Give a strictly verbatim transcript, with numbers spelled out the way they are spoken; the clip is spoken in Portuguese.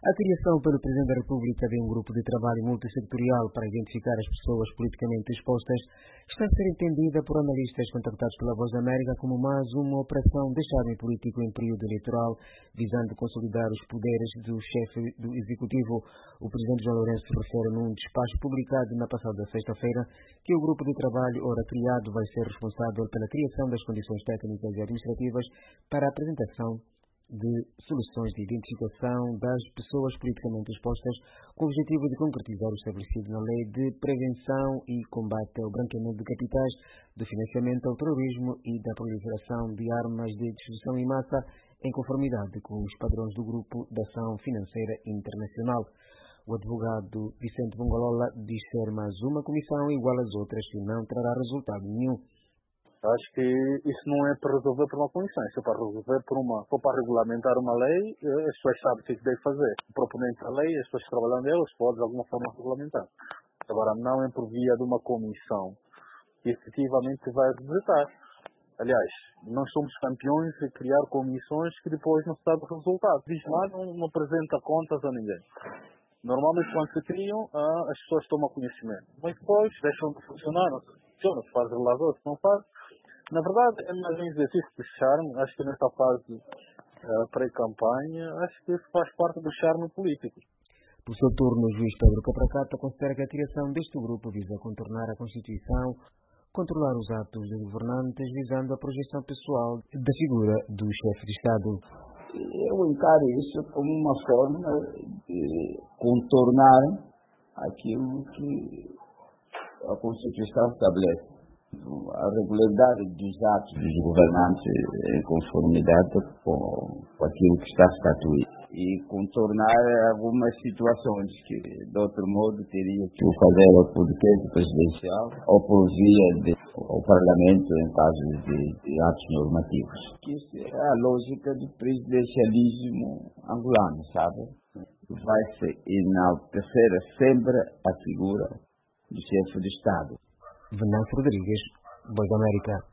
A criação pelo Presidente da República de um grupo de trabalho multissectorial para identificar as pessoas politicamente expostas está a ser entendida por analistas contactados pela Voz da América como mais uma operação de charme político em período eleitoral, visando consolidar os poderes do chefe do Executivo. O Presidente João Lourenço refere num despacho publicado na passada sexta-feira que o grupo de trabalho ora criado vai ser responsável pela criação das condições técnicas e administrativas para a apresentação de soluções de identificação das pessoas politicamente expostas, com o objetivo de concretizar o estabelecido na Lei de Prevenção e Combate ao Branqueamento de Capitais, do financiamento ao terrorismo e da proliferação de armas de destruição em massa, em conformidade com os padrões do Grupo de Ação Financeira Internacional. O advogado Vicente Bongolola diz ser mais uma comissão igual às outras que não trará resultado nenhum. Acho que isso não é para resolver por uma comissão, isso é para resolver por uma, for para regulamentar uma lei, as pessoas sabem o que deve fazer. O proponente da lei, as pessoas que trabalham nelas, podem de alguma forma regulamentar. Agora, não é por via de uma comissão que efetivamente vai resultar. Aliás, nós somos campeões de criar comissões que depois não se sabe o resultado. Diz lá, não, não apresenta contas a ninguém. Normalmente, quando se criam, as pessoas tomam conhecimento. Mas depois deixam de funcionar, não se funciona, se faz relatório, se não faz. Na verdade, é mais um exercício de charme. Acho que nesta fase uh, pré-campanha, acho que isso faz parte do charme político. Por seu turno, o juiz Pedro Capracata considera que a criação deste grupo visa contornar a Constituição, controlar os atos dos governantes, visando a projeção pessoal da figura do chefe de Estado. Eu encaro isso como uma forma de contornar aquilo que a Constituição estabelece. A regularidade dos atos dos governantes em conformidade com, com aquilo que está estatuído e contornar algumas situações que, de outro modo, teria que fazer ou por decreto presidencial ou por via do Parlamento em casos de, de atos normativos. Isso é a lógica do presidencialismo angolano, sabe? Vai se enaltecer sempre a figura do chefe de Estado. Venâncio Rodrigues, Voz da América.